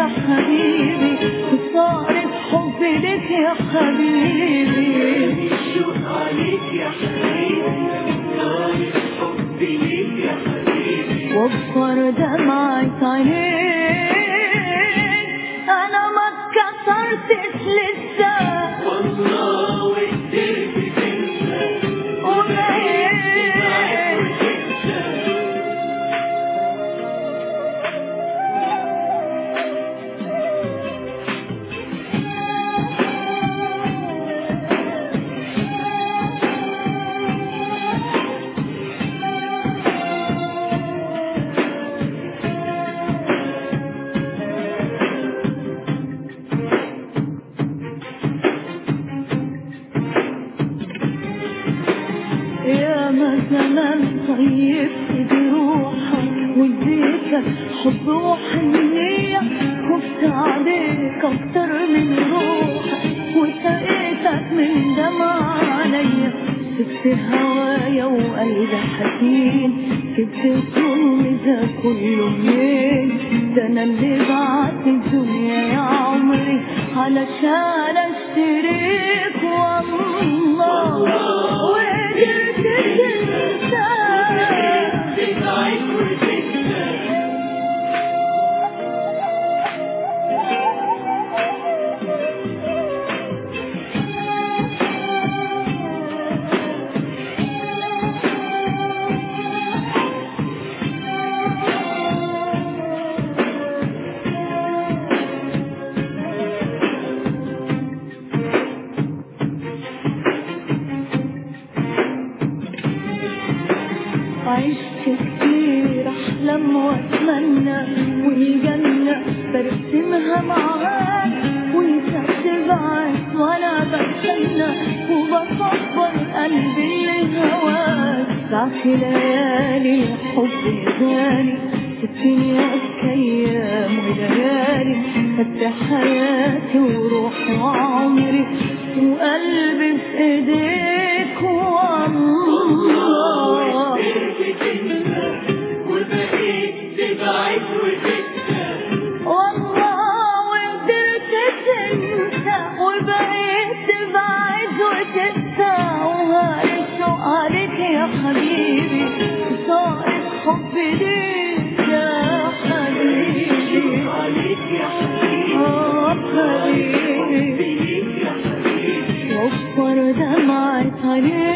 يا حبيبي وصارت حبي لك يا حبيبي الشوق عليك يا حبيبي صارت حبي لك يا حبيبي وبصر دمعة عينيك أنا ما اتكسرتش لسه والله وقدرت تنسى يا ما زمان طيبت بروحك واديتك حب وحنية خفت عليك اكتر من روحك وسقيتك من دمع عليا سبت هوايا وقلبي حزين كنت الظلم ده كله منين ده انا اللي بعت الدنيا يا عمري علشان اشتريك والله وقدرت تنسى تبعد وتنسى عشت كتير احلم واتمنى والجنة برسمها معاك وانت بتبعد وانا بستنى وبصبر قلبي اللي هواك ضعف ليالي الحب غالي الدنيا ايام وليالي خدت حياتي وروحي وعمري وقلبي في ايديك والله وبقيت تبعد وتنسى والله وقدرت تنسى وبقيت تبعد وتنسى وهالشوق عليك يا حبيبي صارت حبي ليك يا حبيبي عليك يا حبيبي حبيبي حبي ليك يا حبيبي وبصر دمعة عينيك